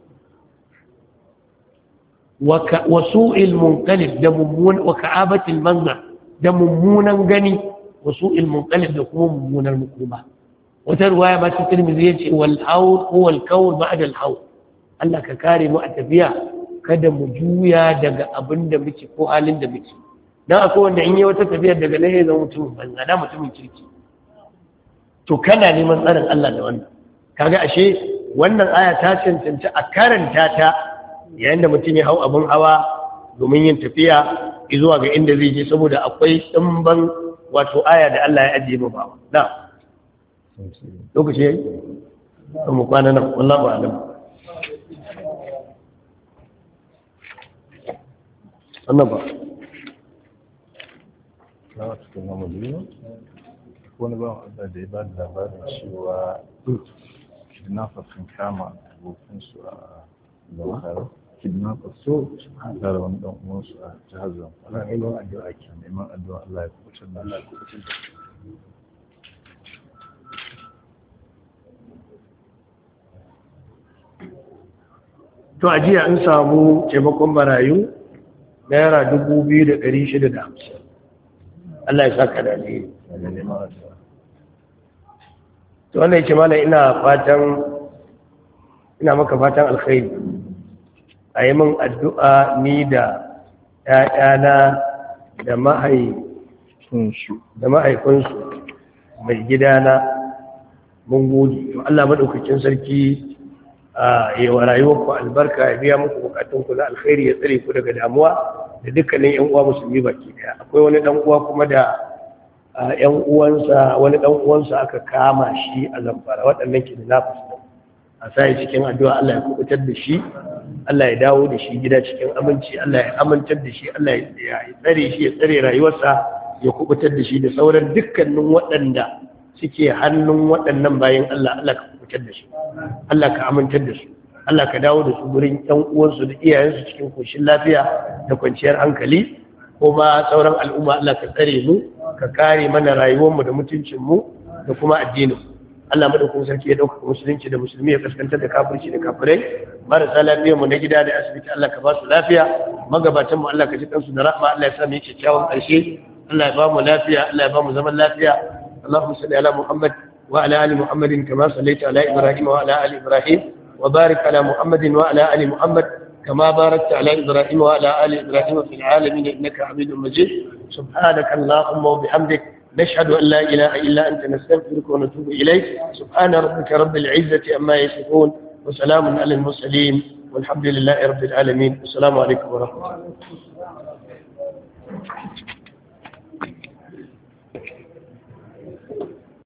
wa su'il munqalib da mummun wa ka'abatil manzar da mummunan gani wa su'il munqalib da kuma mummunar makoma wata ruwaya ba ta Tirmidhi yace wal hawl huwa al kawl ba'da al hawl Allah ka kare mu a tafiya kada mu juya daga abin da muke ko halin da muke dan akwai wanda in yi wata tafiya daga nan ya zama mutum banza da mutumin kirki to kana neman tsarin Allah da wannan kaga ashe wannan aya ta cancanci a karanta ta yayin da mutum ya hau abin hawa domin yin tafiya zuwa ga inda zai je saboda akwai tsimban wato aya da Allah ya ajiye mu ba na lokaci yayi mu kwana nan wallahi ba alam annaba na cikin mamudu wani ba wanda da ya ba da labarin cewa kidnappers sun kama abokinsu a zamfara kidnappers so da wani dan uwansu a jihar zamfara neman addu'a ke neman addu'a Allah ya kubutar da Allah ya kubutar da to a jiya an samu taimakon barayu naira dubu biyu da ɗari shida da hamsin Allah ya saka da ne to wannan yake mana ina fatan ina maka fatan alkhairi a yi min addu'a ni da ‘ya'yana da mahaifinsu da mahaifinsu mai gidana mun gode to Allah maɗaukakin sarki a yawa rayuwarku albarka ya biya muku bukatunku na alkhairi ya tsare ku daga damuwa da dukkanin ‘yan uwa musulmi baki daya akwai wani ɗan uwa kuma da ‘yan uwansa wani ɗan uwansa aka kama shi a zamfara waɗannan kidnappers a sai cikin addu'a Allah ya kubutar da shi Allah ya dawo da shi gida cikin aminci Allah ya amintar da shi Allah ya tsare shi ya tsare rayuwarsa ya kubutar da shi da sauran dukkanin waɗanda suke hannun waɗannan bayan Allah Allah ka kubutar da su Allah ka amintar da su Allah ka dawo da su gurin ƴan uwansu da iyayensu cikin koshin lafiya da kwanciyar hankali kuma sauran al'umma Allah ka tsare mu ka kare mana rayuwarmu da mutuncinmu da kuma addinin Allah madaukakin sarki ya dauka musulunci da musulmi ya kaskantar da kafirci da kafirai marasa lafiyar mu na gida da asibiti Allah ka ba su lafiya magabatan mu Allah ka ji kansu da rahma Allah ya sa mu yi kyakkyawan karshe Allah ya ba mu lafiya Allah ya ba mu zaman lafiya Allahumma salli ala Muhammad wa ala ali Muhammad kama sallaita ala Ibrahim wa ala ali Ibrahim wa barik ala Muhammad wa ala ali Muhammad كما باركت على إبراهيم وعلى آل إبراهيم في العالمين إنك حميد مجيد سبحانك اللهم وبحمدك نشهد أن لا إله إلا أنت نستغفرك ونتوب إليك سبحان ربك رب العزة عما يصفون وسلام على المرسلين والحمد لله رب العالمين. السلام عليكم ورحمة الله.